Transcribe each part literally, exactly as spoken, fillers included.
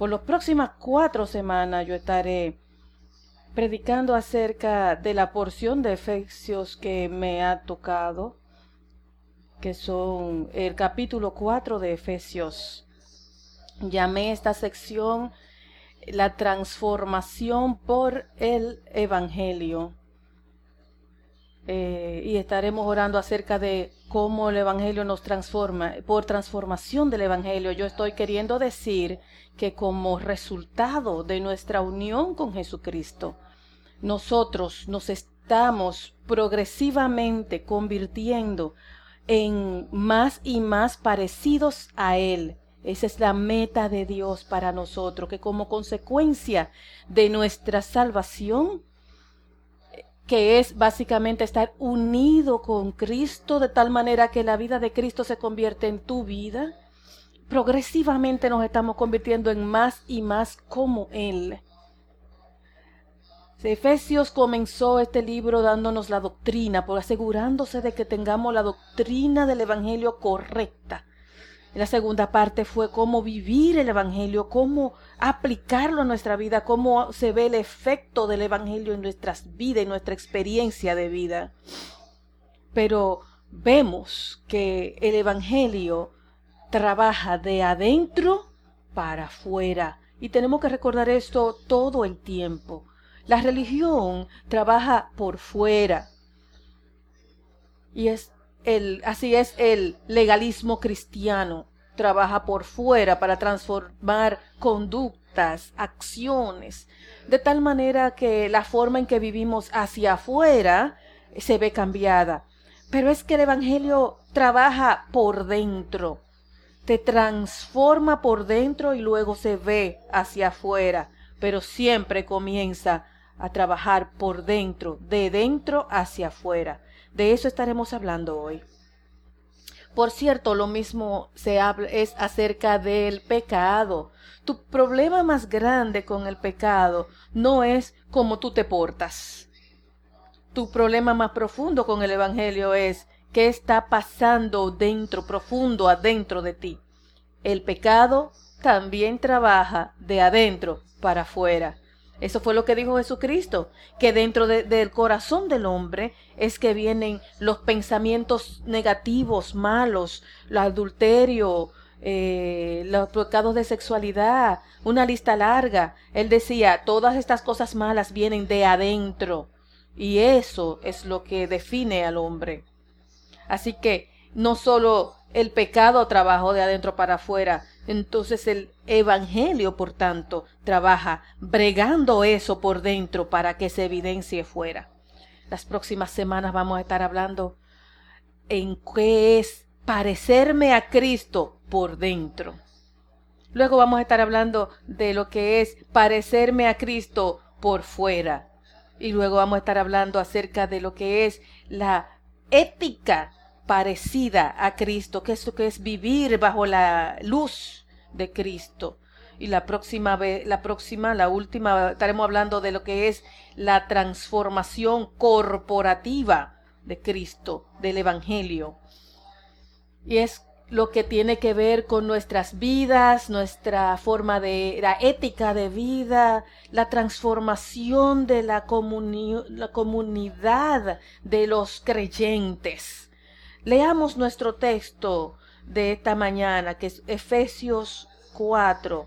Por las próximas cuatro semanas yo estaré predicando acerca de la porción de Efesios que me ha tocado, que son el capítulo cuatro de Efesios. Llamé esta sección la transformación por el Evangelio. Eh, y estaremos orando acerca de cómo el Evangelio nos transforma. Por transformación del Evangelio, yo estoy queriendo decir que como resultado de nuestra unión con Jesucristo, nosotros nos estamos progresivamente convirtiendo en más y más parecidos a Él. Esa es la meta de Dios para nosotros, que como consecuencia de nuestra salvación, que es básicamente estar unido con Cristo de tal manera que la vida de Cristo se convierte en tu vida, progresivamente nos estamos convirtiendo en más y más como Él. Efesios comenzó este libro dándonos la doctrina, por asegurándose de que tengamos la doctrina del Evangelio correcta. La segunda parte fue cómo vivir el Evangelio, cómo aplicarlo a nuestra vida, cómo se ve el efecto del Evangelio en nuestras vidas, en nuestra experiencia de vida. Pero vemos que el Evangelio trabaja de adentro para afuera. Y tenemos que recordar esto todo el tiempo. La religión trabaja por fuera. Y es El, así es el legalismo cristiano, trabaja por fuera para transformar conductas, acciones, de tal manera que la forma en que vivimos hacia afuera se ve cambiada. Pero es que el Evangelio trabaja por dentro, te transforma por dentro y luego se ve hacia afuera, pero siempre comienza a trabajar por dentro, de dentro hacia afuera. De eso estaremos hablando hoy. Por cierto, lo mismo se habla es acerca del pecado. Tu problema más grande con el pecado no es cómo tú te portas. Tu problema más profundo con el Evangelio es qué está pasando dentro, profundo adentro de ti. El pecado también trabaja de adentro para afuera. Eso fue lo que dijo Jesucristo, que dentro de, del corazón del hombre es que vienen los pensamientos negativos, malos, el adulterio, eh, los pecados de sexualidad, una lista larga. Él decía, todas estas cosas malas vienen de adentro y eso es lo que define al hombre. Así que no solo el pecado trabajó de adentro para afuera, entonces el Evangelio, por tanto, trabaja bregando eso por dentro para que se evidencie fuera. Las próximas semanas vamos a estar hablando en qué es parecerme a Cristo por dentro. Luego vamos a estar hablando de lo que es parecerme a Cristo por fuera. Y luego vamos a estar hablando acerca de lo que es la ética parecida a Cristo, que es lo que es vivir bajo la luz de Cristo. Y la próxima vez, la próxima, la última, estaremos hablando de lo que es la transformación corporativa de Cristo, del Evangelio. Y es lo que tiene que ver con nuestras vidas, nuestra forma de, la ética de vida, la transformación de la, comuni- la comunidad de los creyentes. Leamos nuestro texto de esta mañana, que es Efesios cuatro.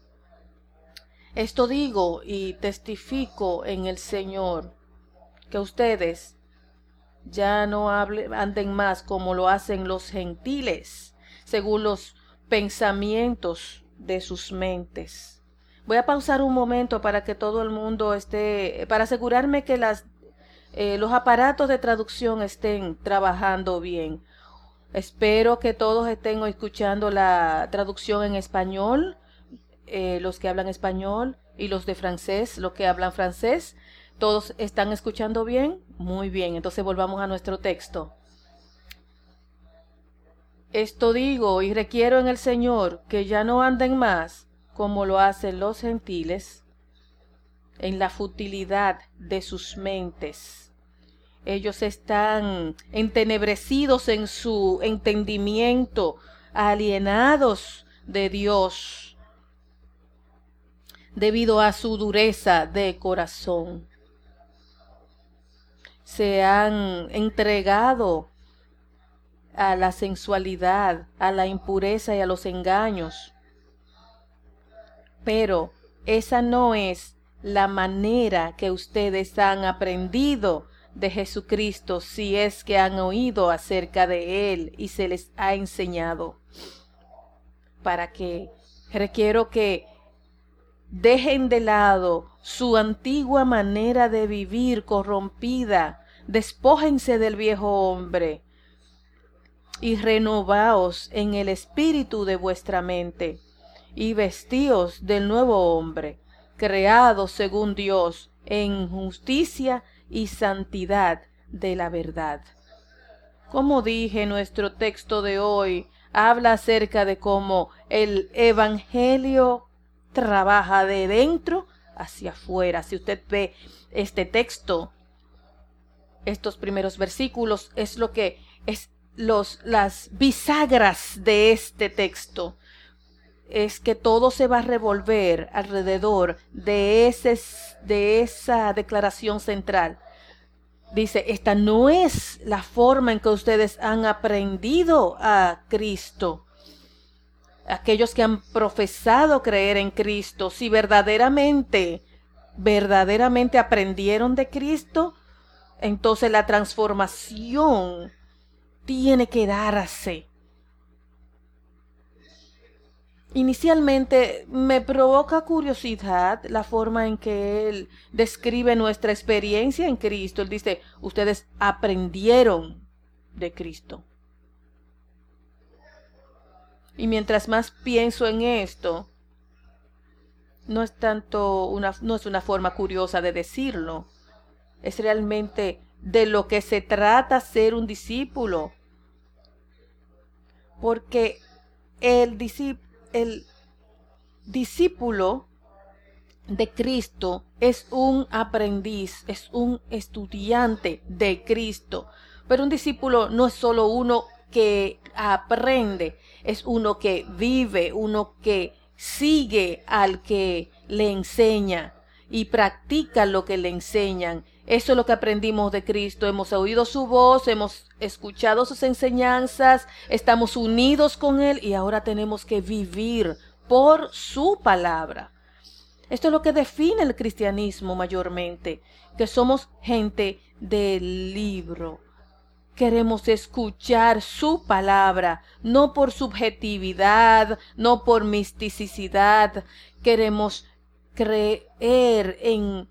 Esto digo y testifico en el Señor, que ustedes ya no hablen, anden más como lo hacen los gentiles, según los pensamientos de sus mentes. Voy a pausar un momento para que todo el mundo esté, para asegurarme que las Eh, los aparatos de traducción estén trabajando bien. Espero que todos estén escuchando la traducción en español, eh, los que hablan español y los de francés, los que hablan francés. ¿Todos están escuchando bien? Muy bien, entonces volvamos a nuestro texto. Esto digo y requiero en el Señor que ya no anden más como lo hacen los gentiles en la futilidad de sus mentes. Ellos están entenebrecidos en su entendimiento, alienados de Dios. debido a su dureza de corazón. Se han entregado a la sensualidad, a la impureza y a los engaños. Pero esa no es la manera que ustedes han aprendido de Jesucristo, si es que han oído acerca de Él y se les ha enseñado. Para que requiero que dejen de lado su antigua manera de vivir corrompida, despójense del viejo hombre y renovaos en el espíritu de vuestra mente y vestíos del nuevo hombre, creado según Dios en justicia y santidad de la verdad. Como dije, nuestro texto de hoy habla acerca de cómo el evangelio trabaja de dentro hacia afuera. Si usted ve este texto, estos primeros versículos, es lo que es los, las bisagras de este texto. Es que todo se va a revolver alrededor de, ese, de esa declaración central. Dice, esta no es la forma en que ustedes han aprendido a Cristo. Aquellos que han profesado creer en Cristo, si verdaderamente, verdaderamente aprendieron de Cristo, entonces la transformación tiene que darse. Inicialmente me provoca curiosidad la forma en que él describe nuestra experiencia en Cristo. Él dice, ustedes aprendieron de Cristo. Y mientras más pienso en esto, no es tanto una, no es una forma curiosa de decirlo. Es realmente de lo que se trata ser un discípulo. Porque el discípulo El discípulo de Cristo es un aprendiz, es un estudiante de Cristo. Pero un discípulo no es solo uno que aprende, es uno que vive, uno que sigue al que le enseña y practica lo que le enseñan. Eso es lo que aprendimos de Cristo. Hemos oído su voz, hemos escuchado sus enseñanzas, estamos unidos con Él y ahora tenemos que vivir por su palabra. Esto es lo que define el cristianismo mayormente, que somos gente del libro. Queremos escuchar su palabra, no por subjetividad, no por misticidad. Queremos creer en...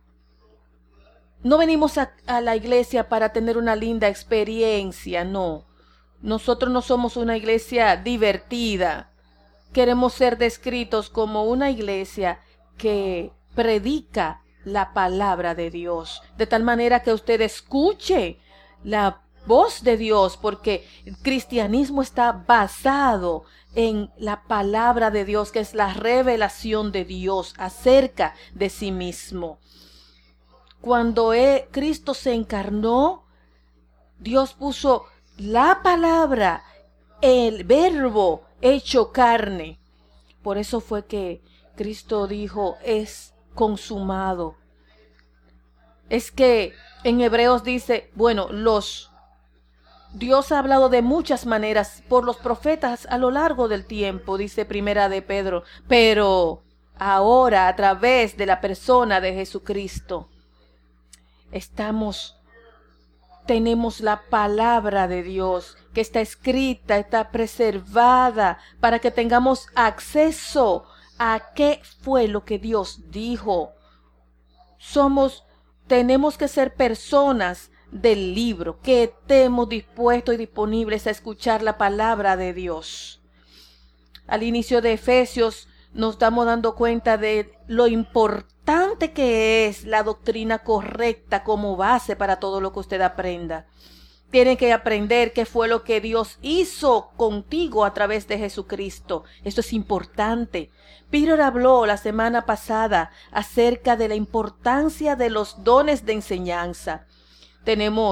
No venimos a, a la iglesia para tener una linda experiencia, no. Nosotros no somos una iglesia divertida. Queremos ser descritos como una iglesia que predica la palabra de Dios, de tal manera que usted escuche la voz de Dios, porque el cristianismo está basado en la palabra de Dios, que es la revelación de Dios acerca de sí mismo. Cuando he, Cristo se encarnó, Dios puso la palabra, el verbo hecho carne. Por eso fue que Cristo dijo, es consumado. Es que en Hebreos dice, bueno, los Dios ha hablado de muchas maneras por los profetas a lo largo del tiempo, dice Primera de Pedro, pero ahora a través de la persona de Jesucristo estamos, tenemos la palabra de Dios que está escrita, está preservada para que tengamos acceso a qué fue lo que Dios dijo. Somos, tenemos que ser personas del libro, que estemos dispuestos y disponibles a escuchar la palabra de Dios. Al inicio de Efesios nos estamos dando cuenta de lo importante que es la doctrina correcta como base para todo lo que usted aprenda. Tiene que aprender qué fue lo que Dios hizo contigo a través de Jesucristo. Esto es importante. Peter habló la semana pasada acerca de la importancia de los dones de enseñanza. Tenemos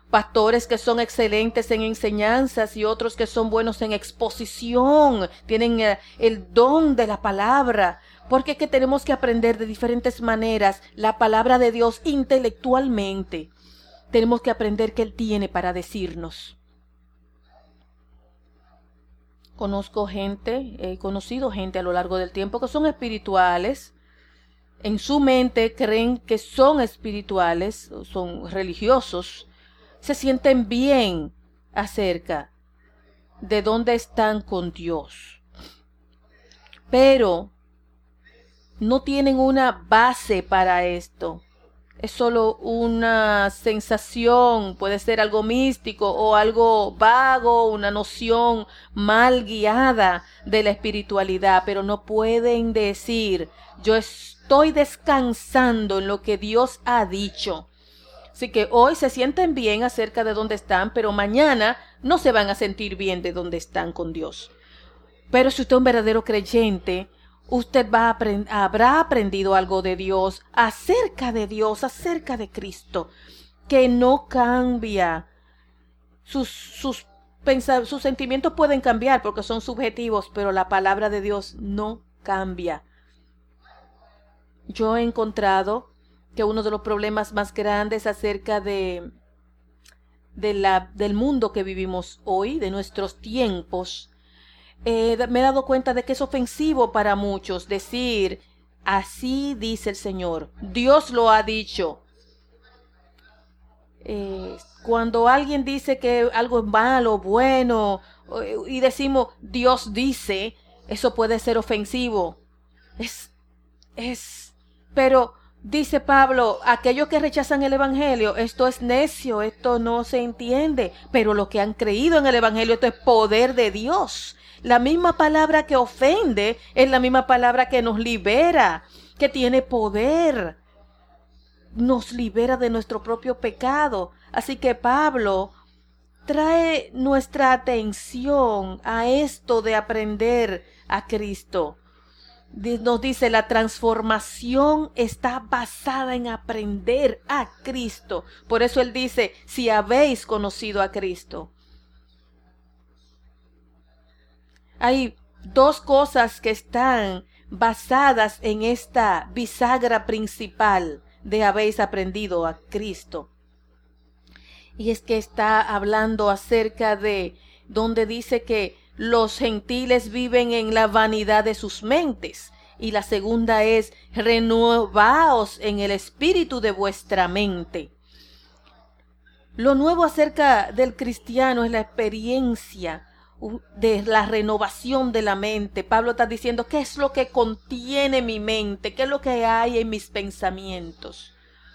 pastores que son excelentes en enseñanzas y otros que son buenos en exposición, tienen eh, el don de la palabra, porque es que tenemos que aprender de diferentes maneras la palabra de Dios intelectualmente. Tenemos que aprender qué Él tiene para decirnos. Conozco gente, he conocido gente a lo largo del tiempo que son espirituales. En su mente creen que son espirituales, son religiosos, se sienten bien acerca de dónde están con Dios, pero no tienen una base para esto. Es solo una sensación, puede ser algo místico o algo vago, una noción mal guiada de la espiritualidad, pero no pueden decir, yo estoy descansando en lo que Dios ha dicho. Así que hoy se sienten bien acerca de dónde están, pero mañana no se van a sentir bien de dónde están con Dios. Pero si usted es un verdadero creyente, usted va a aprend- habrá aprendido algo de Dios, acerca de Dios, acerca de Cristo, que no cambia. Sus, sus, pensa- sus sentimientos pueden cambiar porque son subjetivos, pero la palabra de Dios no cambia. Yo he encontrado que uno de los problemas más grandes acerca de, de la, del mundo que vivimos hoy, de nuestros tiempos, Eh, me he dado cuenta de que es ofensivo para muchos decir, así dice el Señor, Dios lo ha dicho. Eh, cuando alguien dice que algo es malo, bueno, eh, y decimos, Dios dice, eso puede ser ofensivo. Es, es, pero dice Pablo, aquellos que rechazan el Evangelio, esto es necio, esto no se entiende, pero los que han creído en el Evangelio, esto es poder de Dios. La misma palabra que ofende es la misma palabra que nos libera, que tiene poder. Nos libera de nuestro propio pecado. Así que Pablo trae nuestra atención a esto de aprender a Cristo. Nos dice, la transformación está basada en aprender a Cristo. Por eso él dice, si habéis conocido a Cristo. Hay dos cosas que están basadas en esta bisagra principal de habéis aprendido a Cristo. Y es que está hablando acerca de donde dice que los gentiles viven en la vanidad de sus mentes. Y la segunda es, renovaos en el espíritu de vuestra mente. Lo nuevo acerca del cristiano es la experiencia de la renovación de la mente. Pablo está diciendo, ¿qué es lo que contiene mi mente? ¿Qué es lo que hay en mis pensamientos?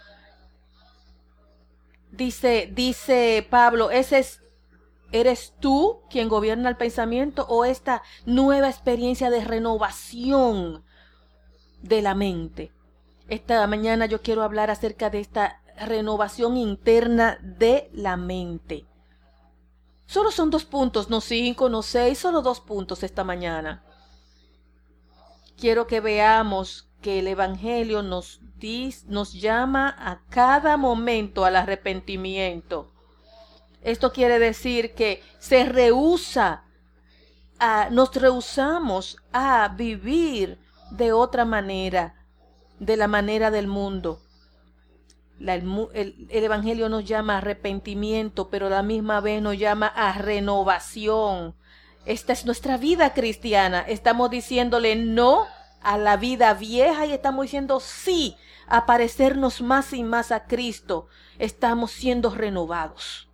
Dice, dice Pablo, ¿ese es, eres tú quien gobierna el pensamiento o esta nueva experiencia de renovación de la mente? Esta mañana yo quiero hablar acerca de esta renovación interna de la mente. Solo son dos puntos, no cinco, no seis, solo dos puntos esta mañana. Quiero que veamos que el Evangelio nos, dice, nos llama a cada momento al arrepentimiento. Esto quiere decir que se rehúsa, a, nos rehusamos a vivir de otra manera, de la manera del mundo. La, el, el, el Evangelio nos llama a arrepentimiento, pero a la misma vez nos llama a renovación. Esta es nuestra vida cristiana. Estamos diciéndole no a la vida vieja y estamos diciendo sí a parecernos más y más a Cristo. Estamos siendo renovados.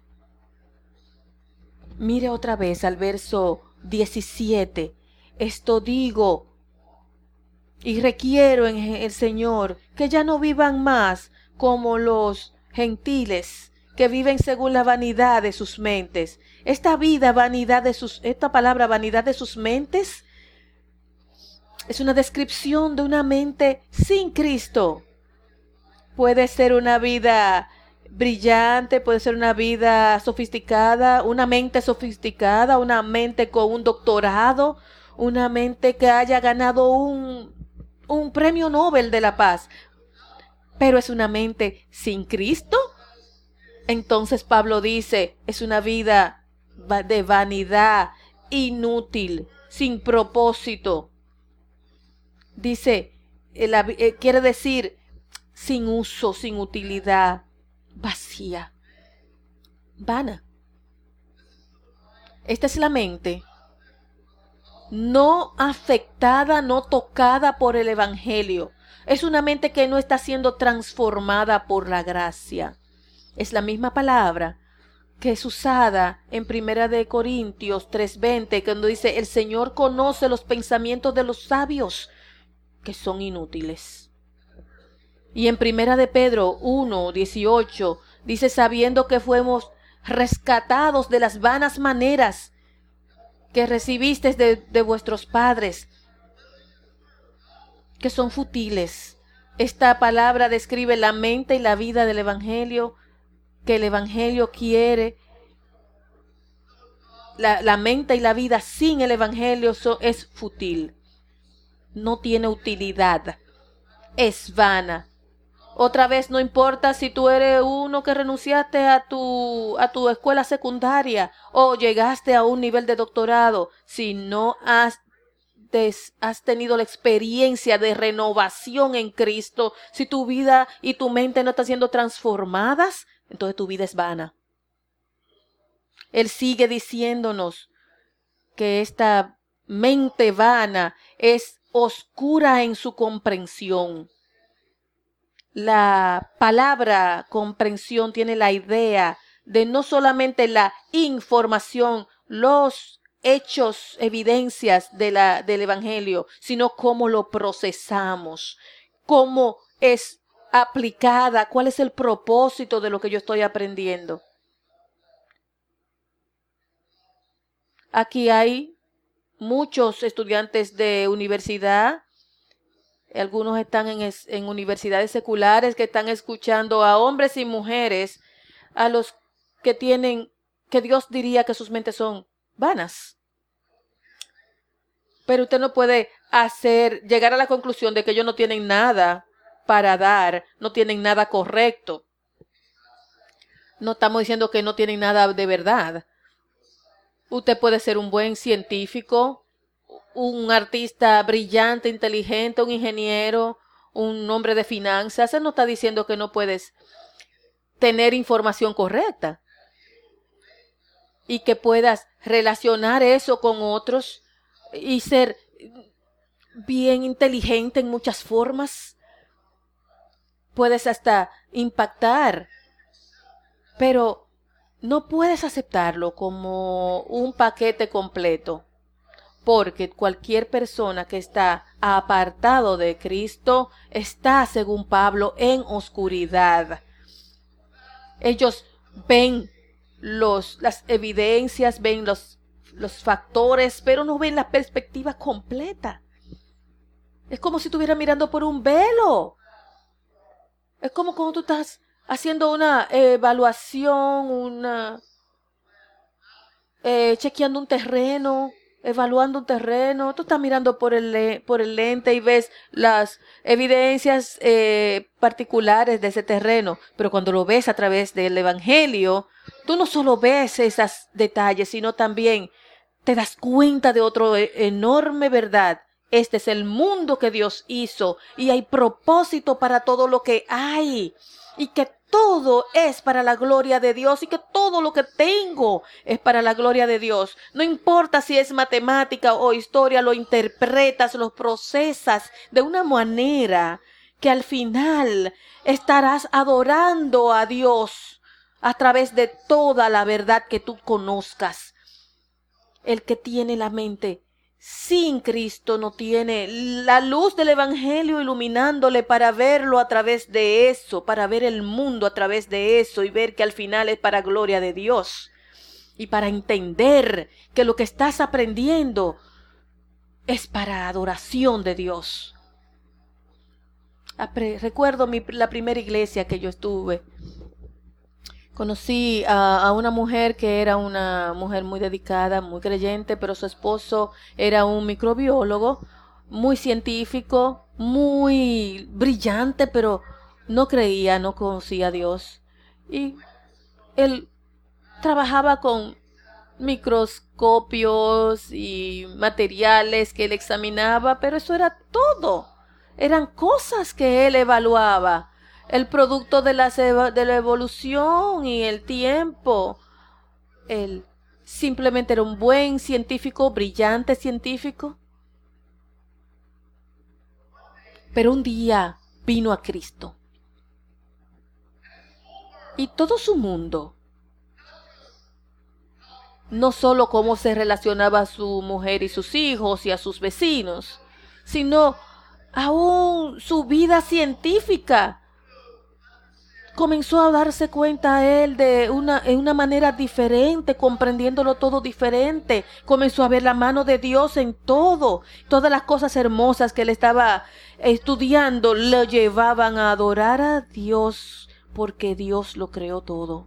Mire otra vez al verso diecisiete. Esto digo y requiero en el Señor que ya no vivan más como los gentiles que viven según la vanidad de sus mentes. Esta vida, vanidad de sus, esta palabra vanidad de sus mentes es una descripción de una mente sin Cristo. Puede ser una vida brillante, puede ser una vida sofisticada, una mente sofisticada, una mente con un doctorado, una mente que haya ganado un, un premio Nobel de la paz. Pero es una mente sin Cristo. Entonces Pablo dice, es una vida de vanidad, inútil, sin propósito. Dice, eh, quiere decir, sin uso, sin utilidad, vacía, vana. Esta es la mente no afectada, no tocada por el evangelio. Es una mente que no está siendo transformada por la gracia. Es la misma palabra que es usada en Primera de Corintios tres veinte, cuando dice, el Señor conoce los pensamientos de los sabios, que son inútiles. Y en Primera de Pedro uno dieciocho, dice, sabiendo que fuimos rescatados de las vanas maneras que recibisteis de, de vuestros padres, que son futiles. Esta palabra describe la mente y la vida del evangelio, que el evangelio quiere. La, la mente y la vida sin el evangelio so, es fútil, no tiene utilidad, es vana. Otra vez, no importa si tú eres uno que renunciaste a tu, a tu escuela secundaria o llegaste a un nivel de doctorado, si no has, des, has tenido la experiencia de renovación en Cristo, si tu vida y tu mente no están siendo transformadas, entonces tu vida es vana. Él sigue diciéndonos que esta mente vana es oscura en su comprensión. La palabra comprensión tiene la idea de no solamente la información, los hechos, evidencias de la, del evangelio, sino cómo lo procesamos, cómo es aplicada, cuál es el propósito de lo que yo estoy aprendiendo. Aquí hay muchos estudiantes de universidad. Algunos están en, es, en universidades seculares que están escuchando a hombres y mujeres, a los que tienen, que Dios diría que sus mentes son vanas. Pero usted no puede hacer, llegar a la conclusión de que ellos no tienen nada para dar, no tienen nada correcto. No estamos diciendo que no tienen nada de verdad. Usted puede ser un buen científico, un artista brillante, inteligente, un ingeniero, un hombre de finanzas. Él no está diciendo que no puedes tener información correcta y que puedas relacionar eso con otros y ser bien inteligente en muchas formas. Puedes hasta impactar, pero no puedes aceptarlo como un paquete completo. Porque cualquier persona que está apartado de Cristo está, según Pablo, en oscuridad. Ellos ven los, las evidencias, ven los, los factores, pero no ven la perspectiva completa. Es como si estuvieran mirando por un velo. Es como cuando tú estás haciendo una evaluación, una eh, chequeando un terreno, evaluando un terreno. Tú estás mirando por el, por el lente y ves las evidencias eh, particulares de ese terreno, pero cuando lo ves a través del evangelio, tú no solo ves esos detalles, sino también te das cuenta de otra enorme verdad. Este es el mundo que Dios hizo y hay propósito para todo lo que hay y que todo es para la gloria de Dios y que todo lo que tengo es para la gloria de Dios. No importa si es matemática o historia, lo interpretas, lo procesas de una manera que al final estarás adorando a Dios a través de toda la verdad que tú conozcas. El que tiene la mente sin Cristo no tiene la luz del evangelio iluminándole para verlo a través de eso, para ver el mundo a través de eso y ver que al final es para gloria de Dios y para entender que lo que estás aprendiendo es para adoración de Dios. Apre- recuerdo mi, la primera iglesia que yo estuve. Conocí a, a una mujer que era una mujer muy dedicada, muy creyente, pero su esposo era un microbiólogo, muy científico, muy brillante, pero no creía, no conocía a Dios. Y él trabajaba con microscopios y materiales que él examinaba, pero eso era todo. Eran cosas que él evaluaba. El producto de la, de la evolución y el tiempo. Él simplemente era un buen científico, brillante científico. Pero un día vino a Cristo. Y todo su mundo, no solo cómo se relacionaba a su mujer y sus hijos y a sus vecinos, sino aún su vida científica, comenzó a darse cuenta él de una, en una manera diferente, comprendiéndolo todo diferente. Comenzó a ver la mano de Dios en todo. Todas las cosas hermosas que él estaba estudiando lo llevaban a adorar a Dios, porque Dios lo creó todo.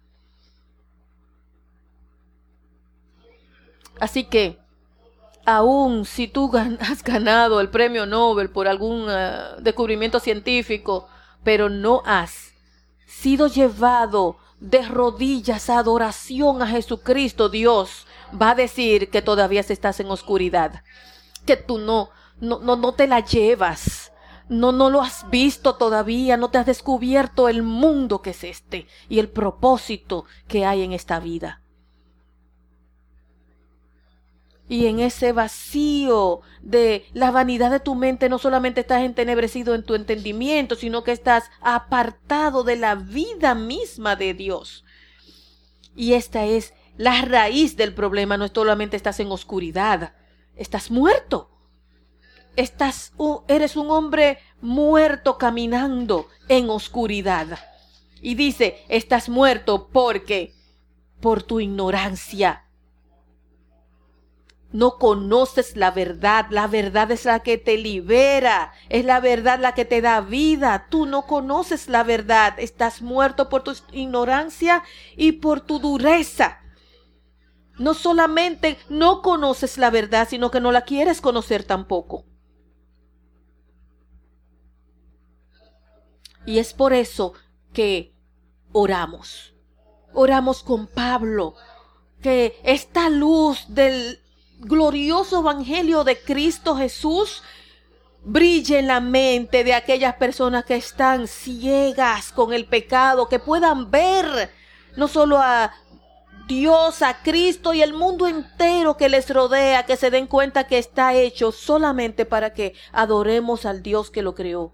Así que, aun si tú has ganado el premio Nobel por algún uh, descubrimiento científico, pero no has sido llevado de rodillas a adoración a Jesucristo, Dios va a decir que todavía estás en oscuridad, que tú no, no, no, no te la llevas, no, no lo has visto todavía, no te has descubierto el mundo que es este y el propósito que hay en esta vida. Y en ese vacío de la vanidad de tu mente no solamente estás entenebrecido en tu entendimiento, sino que estás apartado de la vida misma de Dios. Y esta es la raíz del problema. No es solamente estás en oscuridad, estás muerto. Estás, uh, eres un hombre muerto caminando en oscuridad. Y dice, estás muerto porque por tu ignorancia. No conoces la verdad. La verdad es la que te libera. Es la verdad la que te da vida. Tú no conoces la verdad. Estás muerto por tu ignorancia y por tu dureza. No solamente no conoces la verdad, sino que no la quieres conocer tampoco. Y es por eso que oramos. Oramos con Pablo. Que esta luz del glorioso evangelio de Cristo Jesús brille en la mente de aquellas personas que están ciegas con el pecado, que puedan ver no solo a Dios, a Cristo y el mundo entero que les rodea, que se den cuenta que está hecho solamente para que adoremos al Dios que lo creó.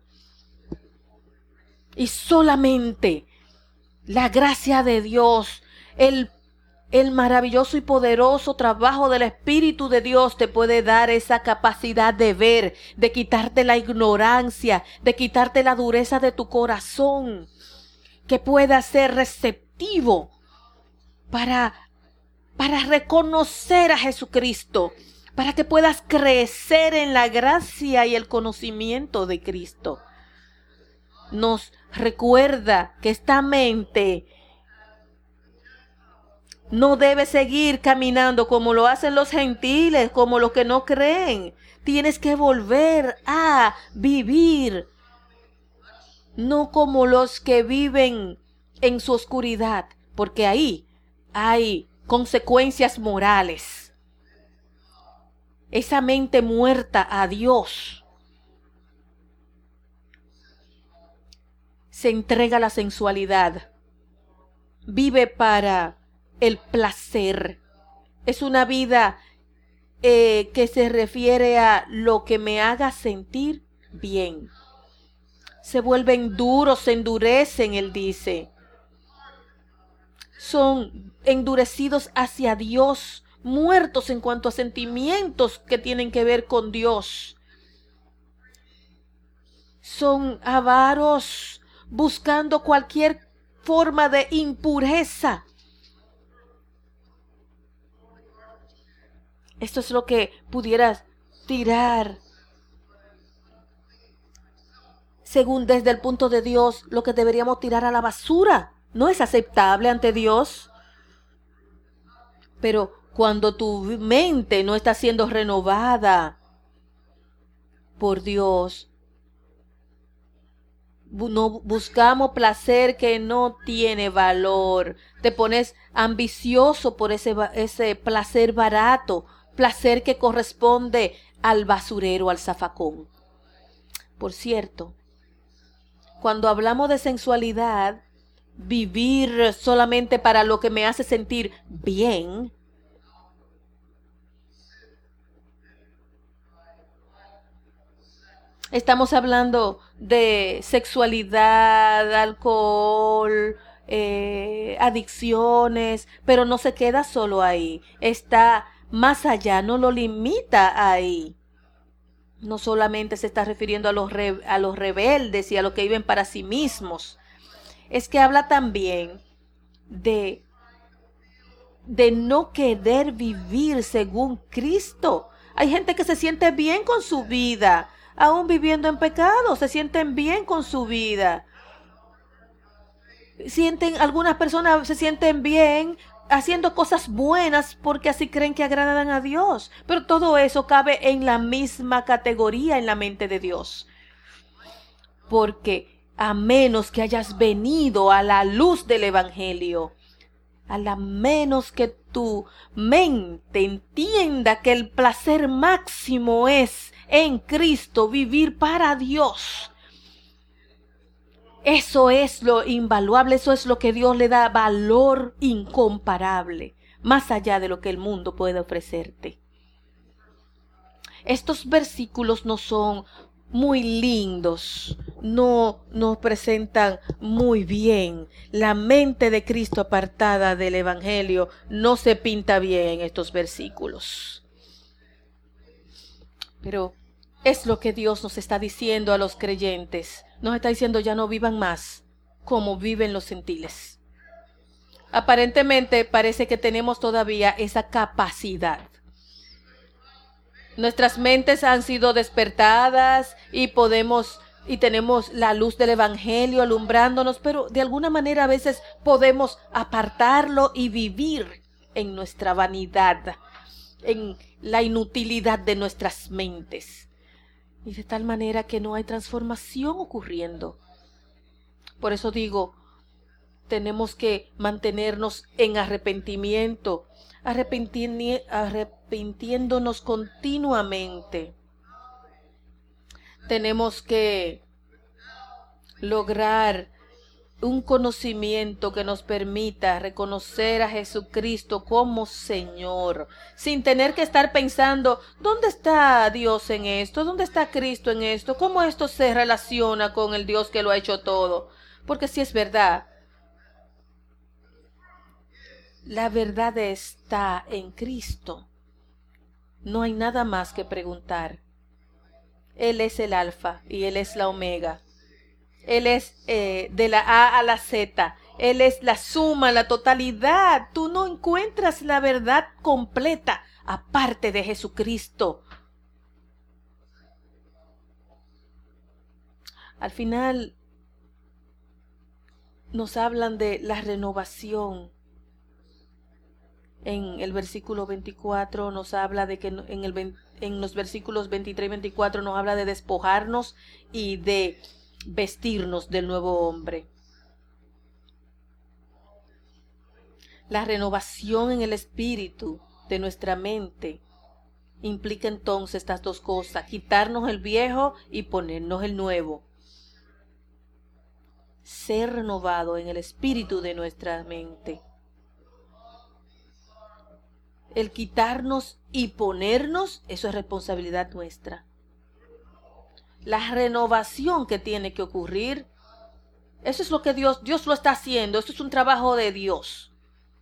Y solamente la gracia de Dios, el El maravilloso y poderoso trabajo del Espíritu de Dios te puede dar esa capacidad de ver, de quitarte la ignorancia, de quitarte la dureza de tu corazón, que puedas ser receptivo para, para reconocer a Jesucristo, para que puedas crecer en la gracia y el conocimiento de Cristo. Nos recuerda que esta mente no debe seguir caminando como lo hacen los gentiles, como los que no creen. Tienes que volver a vivir, no como los que viven en su oscuridad, porque ahí hay consecuencias morales. Esa mente muerta a Dios se entrega a la sensualidad, vive para el placer. Es una vida eh, que se refiere a lo que me haga sentir bien. Se vuelven duros, se endurecen, él dice. Son endurecidos hacia Dios, muertos en cuanto a sentimientos que tienen que ver con Dios. Son avaros, buscando cualquier forma de impureza. Esto es lo que pudieras tirar, según desde el punto de Dios, lo que deberíamos tirar a la basura. No es aceptable ante Dios. Pero cuando tu mente no está siendo renovada por Dios, no buscamos placer que no tiene valor. Te pones ambicioso por ese, ese placer barato, placer que corresponde al basurero, al zafacón. Por cierto, cuando hablamos de sensualidad, vivir solamente para lo que me hace sentir bien, estamos hablando de sexualidad, alcohol, eh, adicciones, pero no se queda solo ahí, está más allá, no lo limita ahí. No solamente se está refiriendo a los, re, a los rebeldes y a los que viven para sí mismos, es que habla también de, de no querer vivir según Cristo. Hay gente que se siente bien con su vida, aún viviendo en pecado, se sienten bien con su vida. Sienten, algunas personas se sienten bien haciendo cosas buenas porque así creen que agradan a Dios. Pero todo eso cabe en la misma categoría en la mente de Dios. Porque a menos que hayas venido a la luz del Evangelio, a la menos que tu mente entienda que el placer máximo es en Cristo, vivir para Dios. Eso es lo invaluable, eso es lo que Dios le da valor incomparable, más allá de lo que el mundo puede ofrecerte. Estos versículos no son muy lindos, no nos presentan muy bien. La mente de Cristo apartada del Evangelio no se pinta bien en estos versículos. Pero es lo que Dios nos está diciendo a los creyentes. Nos está diciendo ya no vivan más como viven los gentiles. Aparentemente parece que tenemos todavía esa capacidad. Nuestras mentes han sido despertadas y podemos y tenemos la luz del Evangelio alumbrándonos, pero de alguna manera a veces podemos apartarlo y vivir en nuestra vanidad, en la inutilidad de nuestras mentes. Y de tal manera que no hay transformación ocurriendo. Por eso digo, tenemos que mantenernos en arrepentimiento, arrepenti- arrepintiéndonos continuamente. Tenemos que lograr un conocimiento que nos permita reconocer a Jesucristo como Señor, sin tener que estar pensando, ¿dónde está Dios en esto? ¿Dónde está Cristo en esto? ¿Cómo esto se relaciona con el Dios que lo ha hecho todo? Porque si es verdad, la verdad está en Cristo. No hay nada más que preguntar. Él es el Alfa y Él es la Omega. Él es eh, de la A a la Z. Él es la suma, la totalidad. Tú no encuentras la verdad completa aparte de Jesucristo. Al final nos hablan de la renovación. En el versículo veinticuatro nos habla de que en, el, en los versículos veintitrés y veinticuatro nos habla de despojarnos y de vestirnos del nuevo hombre. La renovación en el espíritu de nuestra mente implica entonces estas dos cosas: quitarnos el viejo y ponernos el nuevo. Ser renovado en el espíritu de nuestra mente. El quitarnos y ponernos, eso es responsabilidad nuestra. La renovación que tiene que ocurrir, eso es lo que Dios, Dios lo está haciendo, eso es un trabajo de Dios.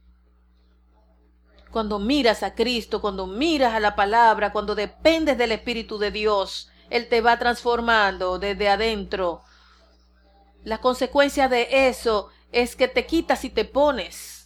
Cuando miras a Cristo, cuando miras a la palabra, cuando dependes del Espíritu de Dios, Él te va transformando desde adentro. La consecuencia de eso es que te quitas y te pones.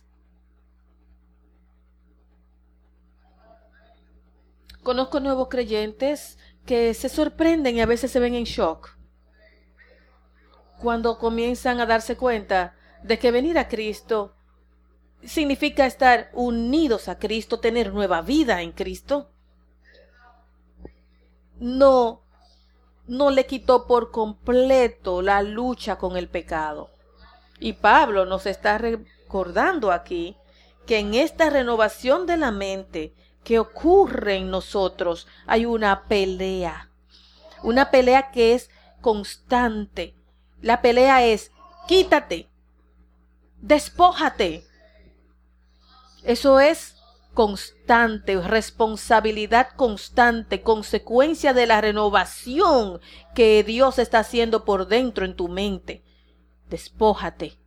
Conozco nuevos creyentes que se sorprenden y a veces se ven en shock cuando comienzan a darse cuenta de que venir a Cristo significa estar unidos a Cristo, tener nueva vida en Cristo. No no le quitó por completo la lucha con el pecado. Y Pablo nos está recordando aquí que en esta renovación de la mente que ocurre en nosotros hay una pelea. Una pelea que es constante. La pelea es: quítate, despójate. Eso es constante, responsabilidad constante, consecuencia de la renovación que Dios está haciendo por dentro en tu mente. Despójate.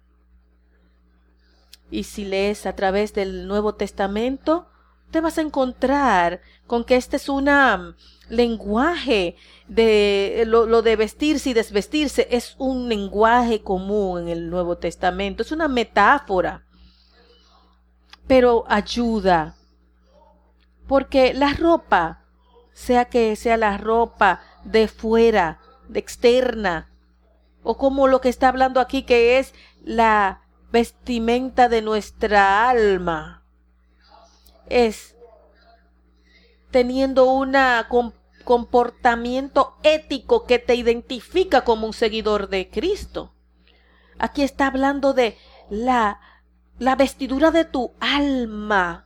Y si lees a través del Nuevo Testamento, te vas a encontrar con que este es un lenguaje de lo, lo de vestirse y desvestirse, es un lenguaje común en el Nuevo Testamento, es una metáfora, pero ayuda, porque la ropa, sea que sea la ropa de fuera, de externa, o como lo que está hablando aquí, que es la vestimenta de nuestra alma, es teniendo un comportamiento ético que te identifica como un seguidor de Cristo. Aquí está hablando de la, la vestidura de tu alma.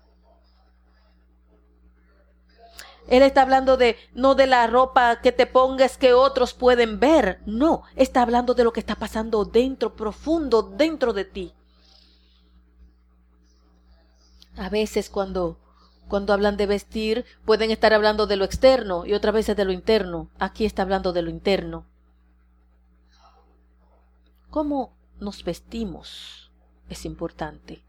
Él está hablando de, no de la ropa que te pongas que otros pueden ver. No, está hablando de lo que está pasando dentro, profundo, dentro de ti. A veces cuando, cuando hablan de vestir, pueden estar hablando de lo externo y otras veces de lo interno. Aquí está hablando de lo interno. ¿Cómo nos vestimos? Es importante.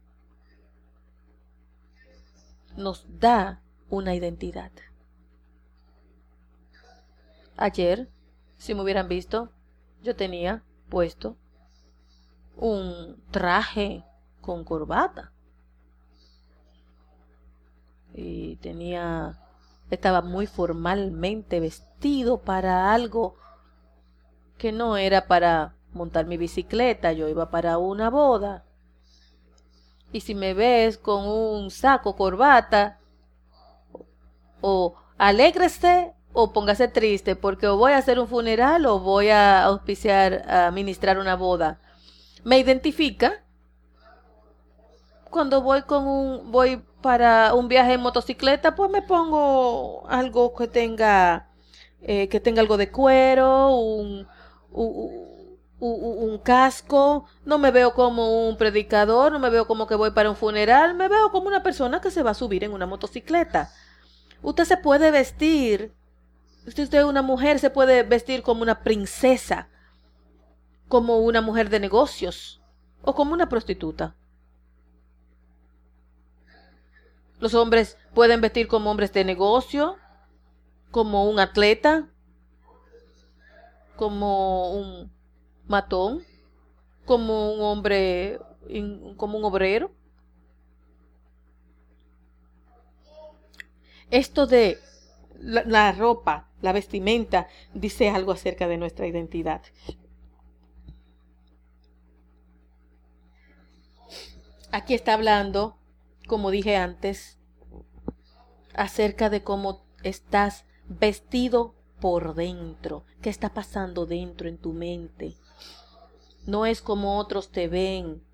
Nos da una identidad. Ayer, si me hubieran visto, yo tenía puesto un traje con corbata. Y tenía, estaba muy formalmente vestido para algo que no era para montar mi bicicleta. Yo iba para una boda. Y si me ves con un saco, corbata, o alégrese o póngase triste, porque o voy a hacer un funeral o voy a auspiciar, a ministrar una boda. Me identifica. Cuando voy con un, voy para un viaje en motocicleta, pues me pongo algo que tenga, eh, que tenga algo de cuero, un, un, un, un casco. No me veo como un predicador, no me veo como que voy para un funeral, me veo como una persona que se va a subir en una motocicleta. Usted se puede vestir, si usted es una mujer, se puede vestir como una princesa, como una mujer de negocios o como una prostituta. Los hombres pueden vestir como hombres de negocio, como un atleta, como un matón, como un hombre, como un obrero. Esto de la, la ropa, la vestimenta, dice algo acerca de nuestra identidad. Aquí está hablando, como dije antes, acerca de cómo estás vestido por dentro. ¿Qué está pasando dentro en tu mente? No es como otros te ven,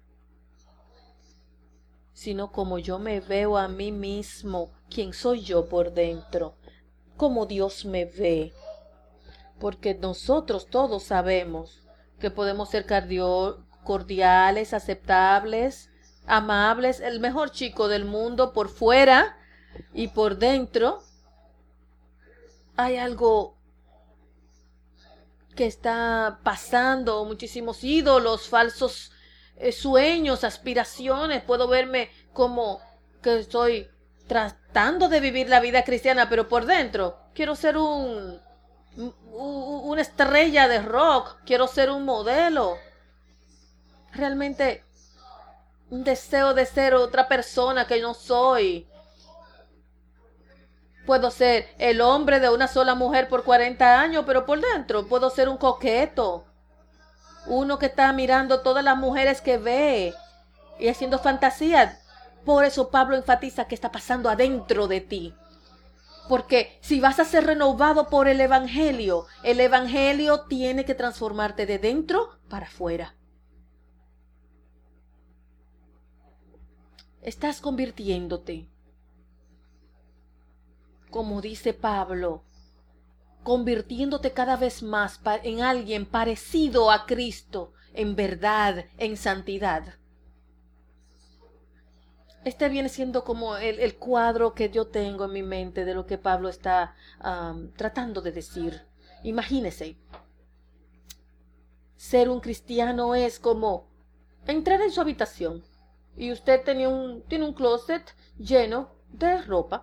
sino como yo me veo a mí mismo, quién soy yo por dentro, cómo Dios me ve. Porque nosotros todos sabemos que podemos ser cardio- cordiales, aceptables, amables, el mejor chico del mundo por fuera, y por dentro hay algo que está pasando, muchísimos ídolos, falsos eh, sueños, aspiraciones. Puedo verme como que estoy tratando de vivir la vida cristiana, pero por dentro quiero ser un, un una estrella de rock, quiero ser un modelo. Realmente un deseo de ser otra persona que no soy. Puedo ser el hombre de una sola mujer por cuarenta años, pero por dentro puedo ser un coqueto. Uno que está mirando todas las mujeres que ve y haciendo fantasía. Por eso Pablo enfatiza que está pasando adentro de ti. Porque si vas a ser renovado por el Evangelio, el Evangelio tiene que transformarte de dentro para afuera. Estás convirtiéndote, como dice Pablo, convirtiéndote cada vez más en alguien parecido a Cristo, en verdad, en santidad. Este viene siendo como el, el cuadro que yo tengo en mi mente de lo que Pablo está um, tratando de decir. Imagínese, ser un cristiano es como entrar en su habitación y usted tenía un, tiene un closet lleno de ropa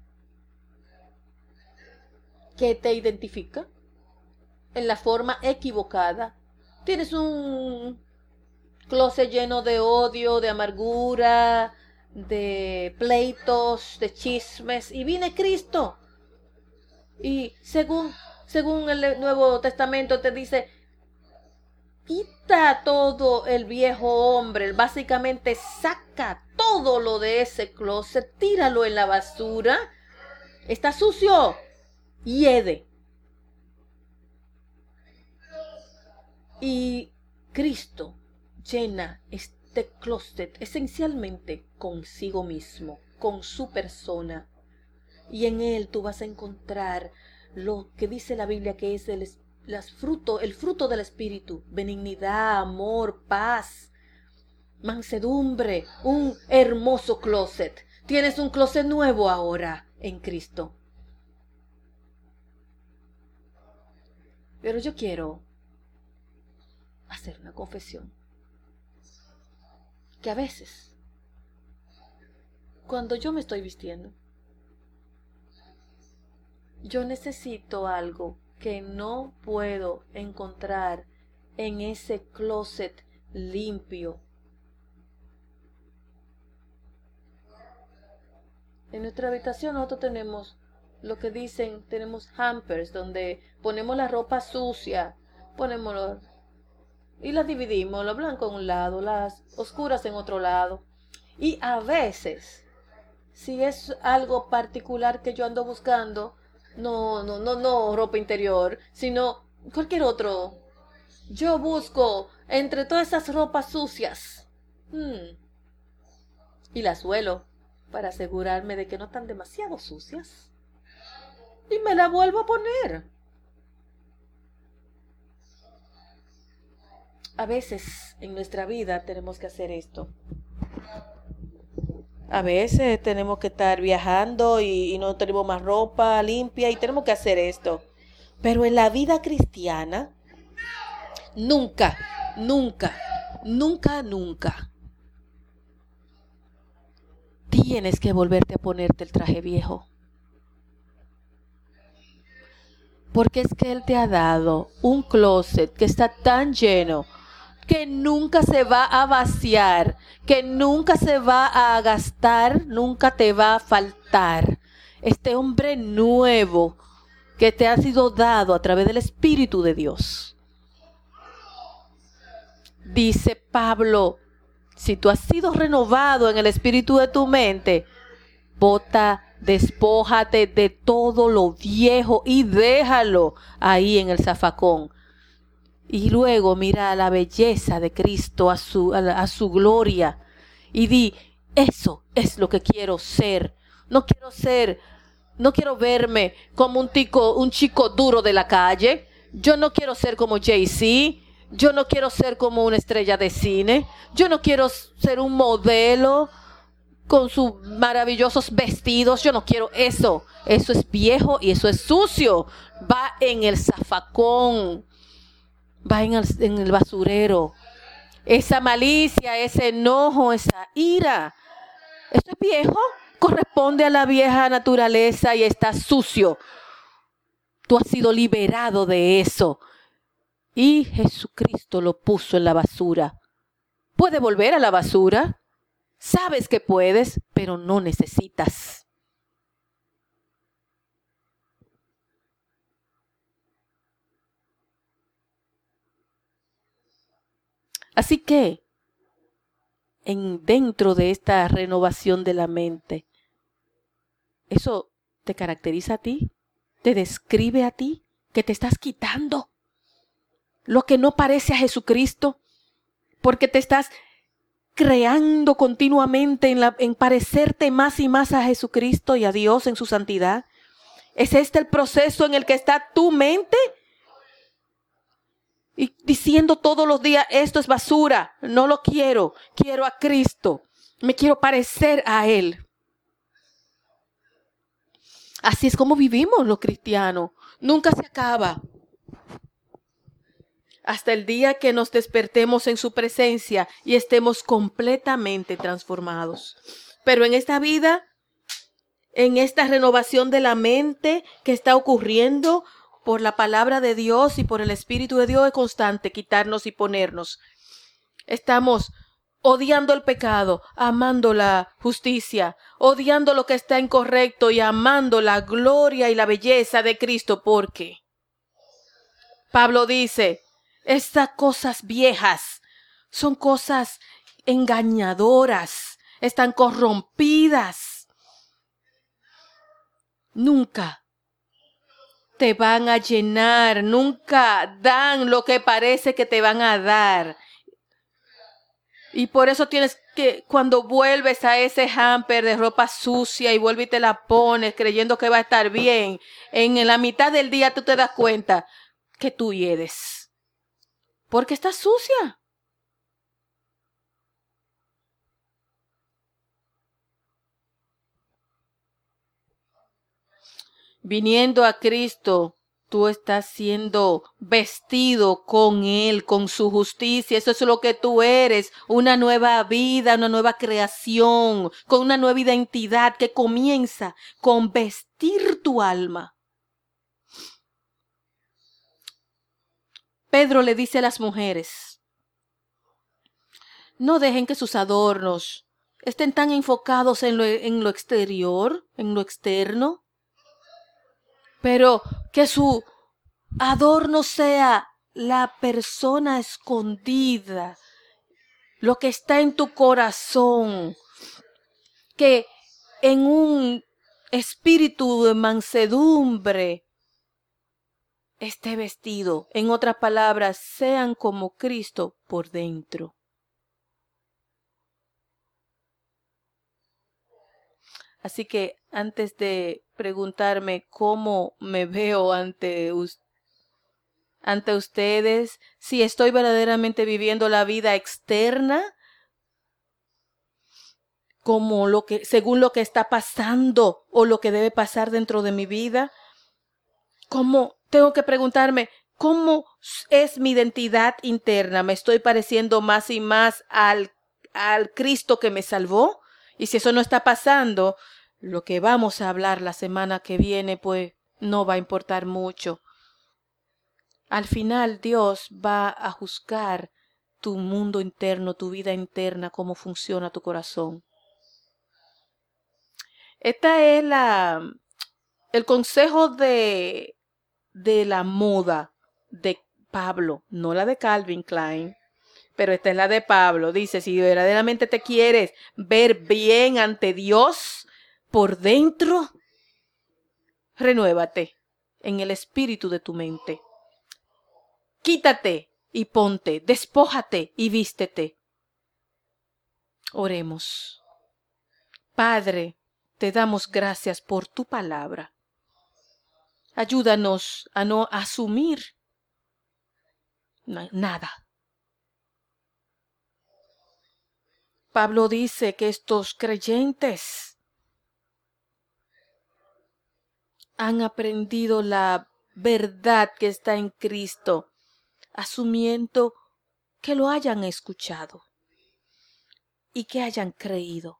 que te identifica en la forma equivocada. Tienes un closet lleno de odio, de amargura, de pleitos, de chismes, y viene Cristo. Y según, según el Nuevo Testamento te dice, quita todo el viejo hombre, básicamente saca todo lo de ese closet, tíralo en la basura, está sucio, hiede. Y Cristo llena este closet esencialmente consigo mismo, con su persona. Y en él tú vas a encontrar lo que dice la Biblia que es el, las fruto, el fruto del Espíritu: benignidad, amor, paz, mansedumbre, un hermoso closet. Tienes un closet nuevo ahora en Cristo. Pero yo quiero hacer una confesión. Que a veces, cuando yo me estoy vistiendo, yo necesito algo que no puedo encontrar en ese closet limpio. En nuestra habitación nosotros tenemos lo que dicen, tenemos hampers donde ponemos la ropa sucia, ponemos los, y las dividimos, lo blanco en un lado, las oscuras en otro lado. Y a veces, si es algo particular que yo ando buscando, no, no, no, no ropa interior, sino cualquier otro, yo busco entre todas esas ropas sucias hmm, y las suelo para asegurarme de que no están demasiado sucias y me la vuelvo a poner. A veces en nuestra vida tenemos que hacer esto. A veces tenemos que estar viajando y, y no tenemos más ropa limpia y tenemos que hacer esto. Pero en la vida cristiana, nunca, nunca, nunca, nunca tienes que volverte a ponerte el traje viejo. Porque es que Él te ha dado un closet que está tan lleno que nunca se va a vaciar, que nunca se va a gastar, nunca te va a faltar. Este hombre nuevo que te ha sido dado a través del Espíritu de Dios. Dice Pablo, si tú has sido renovado en el espíritu de tu mente, bota, despójate de todo lo viejo y déjalo ahí en el zafacón. Y luego mira la belleza de Cristo, a su, a, la, a su gloria. Y di, eso es lo que quiero ser. No quiero ser, no quiero verme como un, tico, un chico duro de la calle. Yo no quiero ser como Jay-Z. Yo no quiero ser como una estrella de cine. Yo no quiero ser un modelo con sus maravillosos vestidos. Yo no quiero eso. Eso es viejo y eso es sucio. Va en el zafacón. Va en el, en el basurero. Esa malicia, ese enojo, esa ira. Esto es viejo. Corresponde a la vieja naturaleza y está sucio. Tú has sido liberado de eso. Y Jesucristo lo puso en la basura. ¿Puede volver a la basura? Sabes que puedes, pero no necesitas. Así que, en, dentro de esta renovación de la mente, eso te caracteriza a ti, te describe a ti, que te estás quitando lo que no parece a Jesucristo, porque te estás creando continuamente en, la, en parecerte más y más a Jesucristo y a Dios en su santidad. ¿Es este el proceso en el que está tu mente? Y diciendo todos los días, esto es basura, no lo quiero, quiero a Cristo, me quiero parecer a Él. Así es como vivimos los cristianos, nunca se acaba. Hasta el día que nos despertemos en su presencia y estemos completamente transformados. Pero en esta vida, en esta renovación de la mente que está ocurriendo por la palabra de Dios y por el Espíritu de Dios, es constante quitarnos y ponernos. Estamos odiando el pecado, amando la justicia, odiando lo que está incorrecto y amando la gloria y la belleza de Cristo. Porque Pablo dice, estas cosas viejas son cosas engañadoras, están corrompidas. Nunca te van a llenar, nunca dan lo que parece que te van a dar. Y por eso tienes que, cuando vuelves a ese hamper de ropa sucia y vuelves y te la pones creyendo que va a estar bien, en la mitad del día tú te das cuenta que tú hiedes. Porque está sucia. Viniendo a Cristo, tú estás siendo vestido con Él, con su justicia. Eso es lo que tú eres, una nueva vida, una nueva creación, con una nueva identidad que comienza con vestir tu alma. Pedro le dice a las mujeres, no dejen que sus adornos estén tan enfocados en lo, en lo exterior, en lo externo, pero que su adorno sea la persona escondida, lo que está en tu corazón, que en un espíritu de mansedumbre esté vestido. En otras palabras, sean como Cristo por dentro. Así que antes de preguntarme cómo me veo ante, ante ustedes, si estoy verdaderamente viviendo la vida externa, como lo que, según lo que está pasando o lo que debe pasar dentro de mi vida, ¿cómo tengo que preguntarme cómo es mi identidad interna? ¿Me estoy pareciendo más y más al, al Cristo que me salvó? Y si eso no está pasando, lo que vamos a hablar la semana que viene, pues no va a importar mucho. Al final, Dios va a juzgar tu mundo interno, tu vida interna, cómo funciona tu corazón. Esta es la, el consejo de, de la moda de Pablo, no la de Calvin Klein. Pero esta es la de Pablo. Dice, si verdaderamente te quieres ver bien ante Dios por dentro, renuévate en el espíritu de tu mente. Quítate y ponte, despójate y vístete. Oremos. Padre, te damos gracias por tu palabra. Ayúdanos a no asumir nada. Pablo dice que estos creyentes han aprendido la verdad que está en Cristo, asumiendo que lo hayan escuchado y que hayan creído.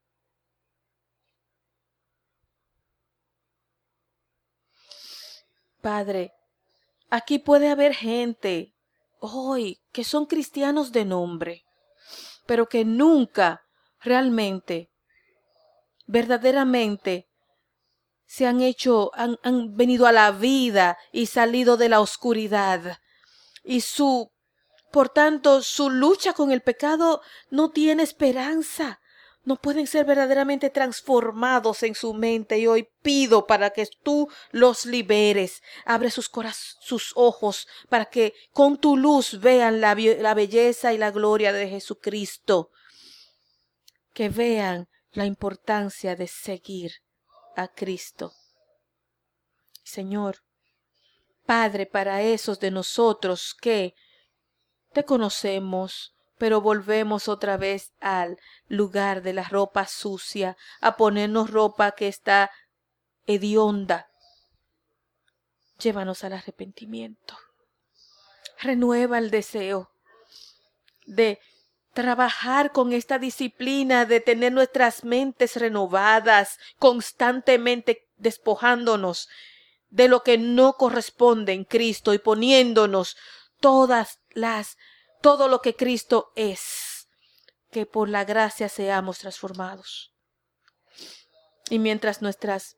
Padre, aquí puede haber gente hoy que son cristianos de nombre, pero que nunca realmente, verdaderamente, se han hecho, han, han venido a la vida y salido de la oscuridad. Y su, por tanto, su lucha con el pecado no tiene esperanza, no pueden ser verdaderamente transformados en su mente, y hoy pido para que tú los liberes. Abre sus coraz- sus ojos para que con tu luz vean la, la belleza y la gloria de Jesucristo. Que vean la importancia de seguir a Cristo. Señor, Padre, para esos de nosotros que te conocemos, pero volvemos otra vez al lugar de la ropa sucia, a ponernos ropa que está hedionda. Llévanos al arrepentimiento. Renueva el deseo de trabajar con esta disciplina, de tener nuestras mentes renovadas, constantemente despojándonos de lo que no corresponde en Cristo y poniéndonos todas las, todo lo que Cristo es, que por la gracia seamos transformados. Y mientras nuestras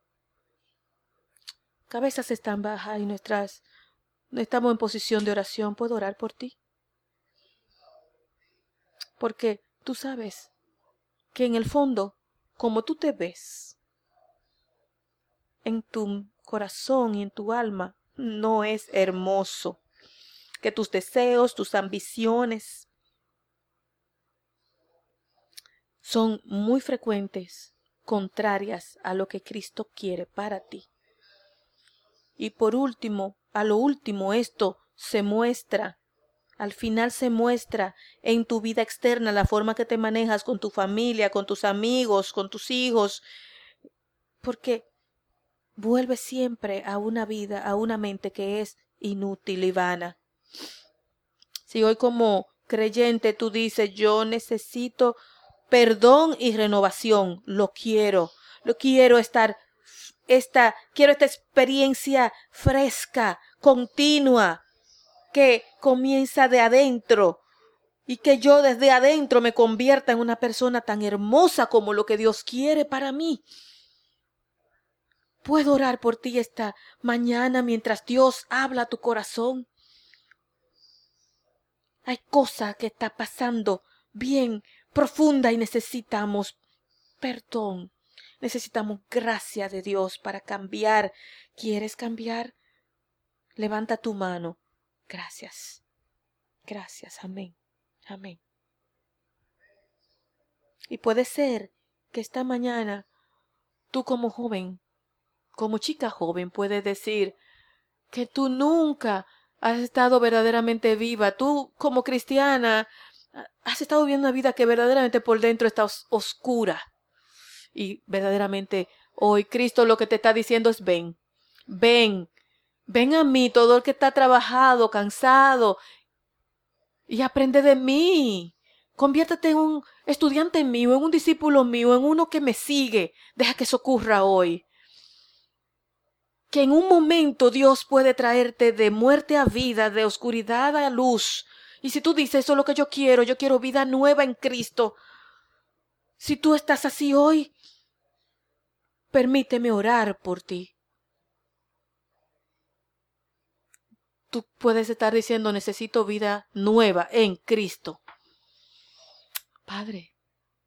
cabezas están bajas y nuestras estamos en posición de oración, ¿puedo orar por ti? Porque tú sabes que en el fondo, como tú te ves, en tu corazón y en tu alma, no es hermoso. Que tus deseos, tus ambiciones son muy frecuentes, contrarias a lo que Cristo quiere para ti. Y por último, a lo último, esto se muestra, al final se muestra en tu vida externa, la forma que te manejas con tu familia, con tus amigos, con tus hijos, porque vuelve siempre a una vida, a una mente que es inútil y vana. Si hoy como creyente tú dices, yo necesito perdón y renovación, lo quiero, lo quiero estar, esta, quiero esta experiencia fresca, continua, que comienza de adentro y que yo desde adentro me convierta en una persona tan hermosa como lo que Dios quiere para mí. ¿Puedo orar por ti esta mañana mientras Dios habla a tu corazón? Hay cosas que está pasando bien profunda y necesitamos perdón. Necesitamos gracia de Dios para cambiar. ¿Quieres cambiar? Levanta tu mano. Gracias. Gracias. Amén. Amén. Y puede ser que esta mañana tú como joven, como chica joven, puedes decir que tú nunca has estado verdaderamente viva. Tú como cristiana has estado viviendo una vida que verdaderamente por dentro está os- oscura. Y verdaderamente hoy Cristo lo que te está diciendo es ven, ven, ven a mí todo el que está trabajado, cansado, y aprende de mí. Conviértete en un estudiante mío, en un discípulo mío, en uno que me sigue. Deja que eso ocurra hoy. Que en un momento Dios puede traerte de muerte a vida, de oscuridad a luz. Y si tú dices, eso es lo que yo quiero, yo quiero vida nueva en Cristo. Si tú estás así hoy, permíteme orar por ti. Tú puedes estar diciendo, necesito vida nueva en Cristo. Padre,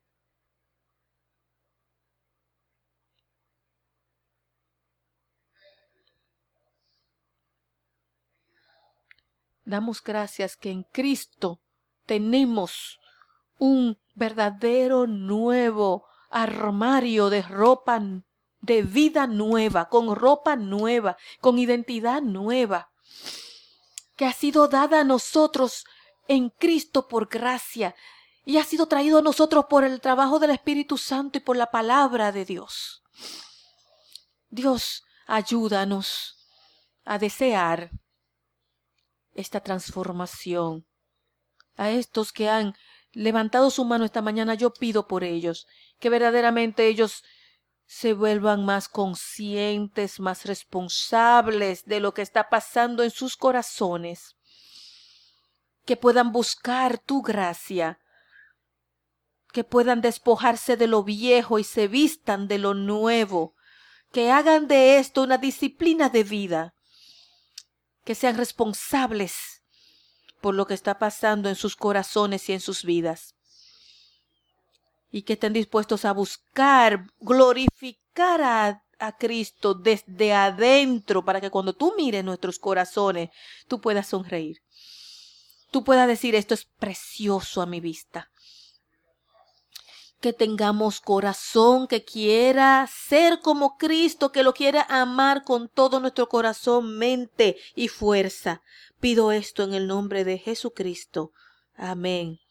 damos gracias que en Cristo tenemos un verdadero nuevo armario de ropa, de vida nueva, con ropa nueva, con identidad nueva, que ha sido dada a nosotros en Cristo por gracia y ha sido traído a nosotros por el trabajo del Espíritu Santo y por la palabra de Dios. Dios, ayúdanos a desear esta transformación. A estos que han levantado su mano esta mañana, yo pido por ellos, que verdaderamente ellos se vuelvan más conscientes, más responsables de lo que está pasando en sus corazones, que puedan buscar tu gracia, que puedan despojarse de lo viejo y se vistan de lo nuevo, que hagan de esto una disciplina de vida, que sean responsables por lo que está pasando en sus corazones y en sus vidas. y que estén dispuestos a buscar, glorificar a, a Cristo desde adentro, para que cuando tú mires nuestros corazones, tú puedas sonreír. Tú puedas decir, esto es precioso a mi vista. Que tengamos corazón que quiera ser como Cristo, que lo quiera amar con todo nuestro corazón, mente y fuerza. Pido esto en el nombre de Jesucristo. Amén.